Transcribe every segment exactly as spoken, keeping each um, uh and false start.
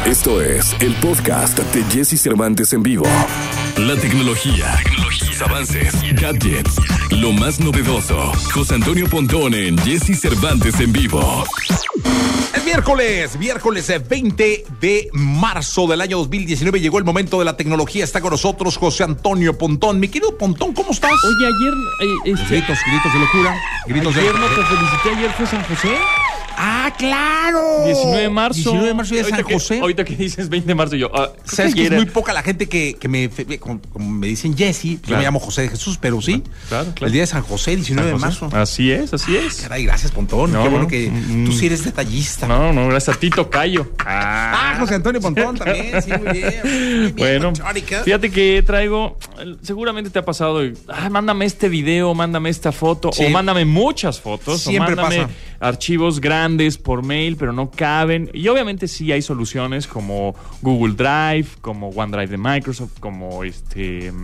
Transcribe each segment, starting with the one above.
Esto es el podcast de Jesse Cervantes en vivo. La tecnología, tecnología, sus avances, gadgets, lo más novedoso. José Antonio Pontón en Jesse Cervantes en vivo. Es miércoles, miércoles veinte de marzo del año dos mil diecinueve. Llegó el momento de la tecnología. Está con nosotros José Antonio Pontón. Mi querido Pontón, ¿cómo estás? Oye, ayer... Eh, este, gritos, gritos de locura. Gritos ayer de... no te felicité, ayer fue San José. ¡Ah, claro! diecinueve de marzo. diecinueve de marzo de San Ahorita José. Que, ahorita que dices veinte de marzo, yo... Ah, Sabes que que es ayer... muy poca la gente que, que me, como, como me dicen Jesse. Claro. Yo me llamo José de Jesús, pero sí. Claro, claro. El día de San José, diecinueve San José. de marzo. Así es, así es. Ah, caray, gracias, Pontón. No, Qué bueno no, que mm, tú sí eres detallista. No, no, gracias a ti, tocayo. Ah, José Antonio Pontón también. Sí, muy bien. Muy bien, bueno, Chorica. fíjate que traigo... Seguramente te ha pasado... Ah, mándame este video, mándame esta foto. Sí. O mándame muchas fotos. Siempre o mándame pasa. Archivos grandes por mail, pero no caben. Y obviamente sí hay soluciones como Google Drive, como OneDrive de Microsoft, como este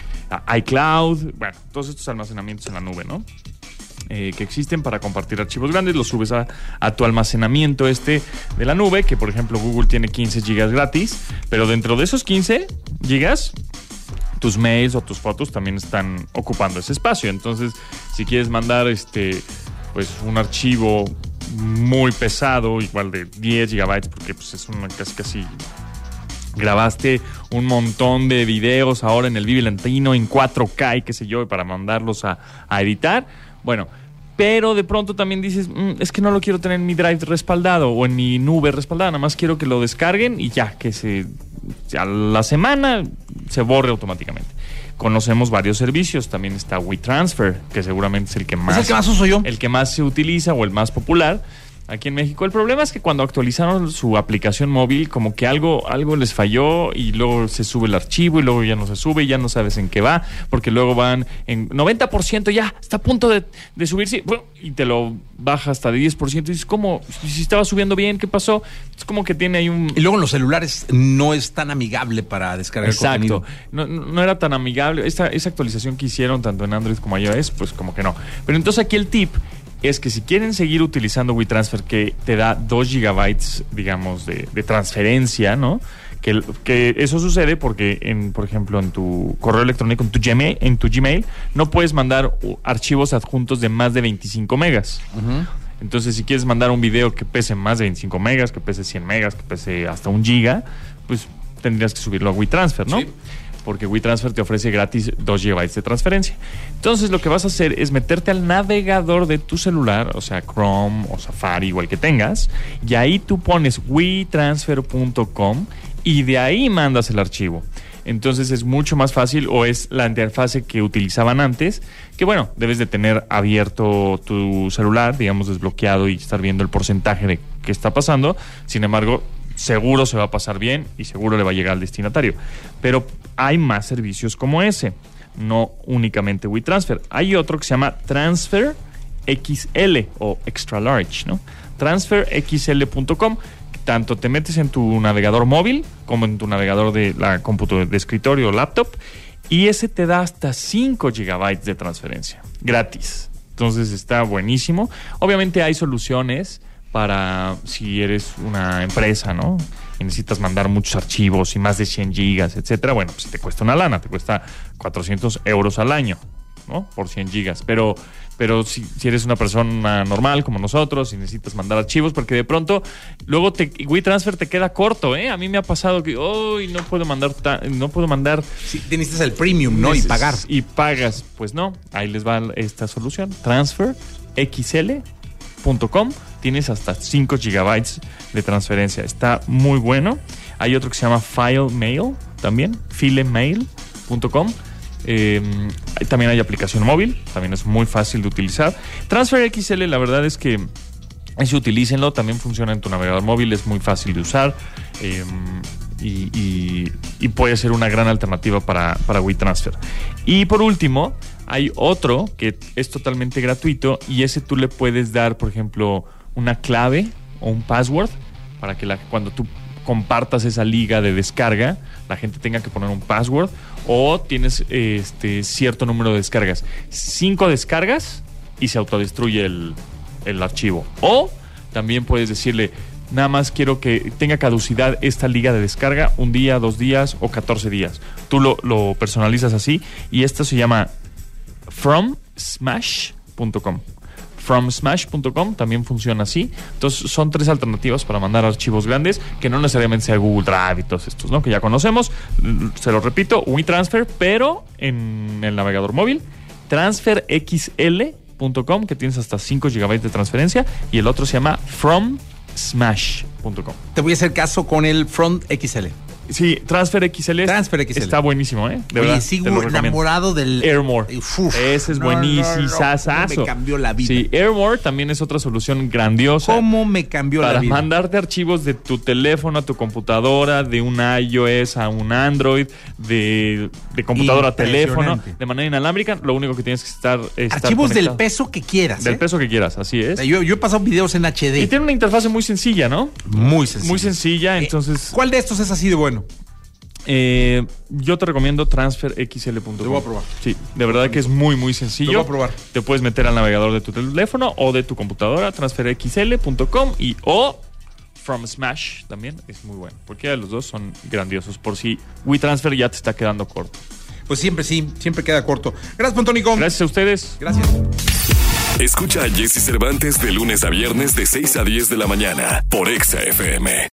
iCloud. Bueno, todos estos almacenamientos en la nube, ¿no? Eh, que existen para compartir archivos grandes, los subes a, a tu almacenamiento este de la nube, que por ejemplo Google tiene quince gigas gratis, pero dentro de esos quince gigas tus mails o tus fotos también están ocupando ese espacio. Entonces, si quieres mandar este pues un archivo muy pesado, igual de diez gigabytes, porque pues es una casi casi grabaste un montón de videos ahora en el Vive Latino en cuatro K y qué sé yo, para mandarlos a, a editar. Bueno, pero de pronto también dices, mmm, es que no lo quiero tener en mi Drive respaldado o en mi nube respaldada, nada más quiero que lo descarguen y ya, que se a la semana se borre automáticamente. Conocemos varios servicios, también está WeTransfer, que seguramente es el que más, ¿Es el que más uso yo? El que más se utiliza o el más popular aquí en México. El problema es que cuando actualizaron su aplicación móvil, como que algo, algo les falló y luego se sube el archivo y luego ya no se sube y ya no sabes en qué va, porque luego van en noventa por ciento, ya está a punto de, de subirse y te lo baja hasta de diez por ciento y dices, ¿cómo? Si estaba subiendo bien, ¿qué pasó? Es como que tiene ahí un... Y luego en los celulares no es tan amigable para descargar Exacto. contenido. No, no era tan amigable. Esta, esa actualización que hicieron tanto en Android como iOS, pues como que no. Pero entonces aquí el tip es que si quieren seguir utilizando WeTransfer, que te da dos gigabytes, digamos, de, de transferencia, ¿no? Que, que eso sucede porque, en, por ejemplo, en tu correo electrónico, en tu Gmail, en tu Gmail, no puedes mandar archivos adjuntos de más de veinticinco megas. Uh-huh. Entonces, si quieres mandar un video que pese más de veinticinco megas, que pese cien megas, que pese hasta un giga, pues tendrías que subirlo a WeTransfer, ¿no? Sí. Porque WeTransfer te ofrece gratis dos gigabytes de transferencia. Entonces lo que vas a hacer es meterte al navegador de tu celular, o sea, Chrome o Safari, igual que tengas, y ahí tú pones we transfer punto com y de ahí mandas el archivo. Entonces es mucho más fácil, o es la interfase que utilizaban antes, que bueno, debes de tener abierto tu celular, digamos desbloqueado, y estar viendo el porcentaje de qué está pasando. Sin embargo, seguro se va a pasar bien y seguro le va a llegar al destinatario. Pero hay más servicios como ese, no únicamente WeTransfer. Hay otro que se llama Transfer X L o Extra Large, ¿no? transfer x l punto com. Tanto te metes en tu navegador móvil como en tu navegador de la computadora de escritorio o laptop, y ese te da hasta cinco gigabytes de transferencia gratis. Entonces está buenísimo. Obviamente hay soluciones para si eres una empresa, ¿no? Y necesitas mandar muchos archivos y más de cien gigas, etcétera. Bueno, pues te cuesta una lana, te cuesta cuatrocientos euros al año, ¿no? Por cien gigas. Pero, pero si, si eres una persona normal como nosotros y necesitas mandar archivos, porque de pronto luego te, WeTransfer te queda corto, ¿eh? A mí me ha pasado que hoy oh, no puedo mandar, ta, no puedo mandar. Sí, te necesitas el premium, ¿no? Y pagar. Y pagas, pues no. Ahí les va esta solución. transfer x l punto com. Tienes hasta cinco gigabytes de transferencia. Está muy bueno. Hay otro que se llama FileMail también, filemail punto com. Eh, también hay aplicación móvil, también es muy fácil de utilizar. Transfer X L, la verdad es que ese utilícenlo, también funciona en tu navegador móvil, es muy fácil de usar. Eh, y, y, y puede ser una gran alternativa para, para WeTransfer. Y por último, hay otro que es totalmente gratuito, y ese tú le puedes dar, por ejemplo, una clave o un password para que la, cuando tú compartas esa liga de descarga, la gente tenga que poner un password, o tienes este cierto número de descargas. Cinco descargas y se autodestruye el, el archivo. O también puedes decirle, nada más quiero que tenga caducidad esta liga de descarga, un día, dos días o catorce días. Tú lo, lo personalizas así y esto se llama from smash punto com. from smash punto com también funciona así. Entonces son tres alternativas para mandar archivos grandes, que no necesariamente sea Google Drive y todos estos, ¿no? Que ya conocemos. Se lo repito, WeTransfer, pero en el navegador móvil. transfer x l punto com, que tienes hasta cinco gigabytes de transferencia, y el otro se llama from smash punto com. Te voy a hacer caso con el Front X L. Sí, Transfer X L, Transfer X L está buenísimo, ¿eh? De Oye, verdad, sigo enamorado del AirMore. Uf, Ese es no, buenísimo, no, no, sasazo. me cambió la vida. Sí, AirMore también es otra solución grandiosa. ¿Cómo me cambió para la vida? Para mandarte archivos de tu teléfono a tu computadora, de un iOS a un Android, de, de computadora a teléfono, de manera inalámbrica. Lo único que tienes que estar, estar archivos conectado. del peso que quieras. Del ¿eh? peso que quieras, así es. Yo, yo he pasado videos en H D. Y tiene una interfase muy sencilla, ¿no? Muy sencilla. Muy sencilla, Eh, entonces... ¿Cuál de estos es así de bueno? Eh, yo te recomiendo transfer x l punto com. Lo voy a probar. Sí, de verdad que es muy, muy sencillo. Lo voy a probar. Te puedes meter al navegador de tu teléfono o de tu computadora, transfer x l punto com y o From Smash también es muy bueno. Cualquiera de los dos son grandiosos. Por si WeTransfer ya te está quedando corto. Pues siempre sí, siempre queda corto. Gracias, Pontónico. Gracias a ustedes. Gracias. Escucha a Jesse Cervantes de lunes a viernes de seis a diez de la mañana por Exa F M.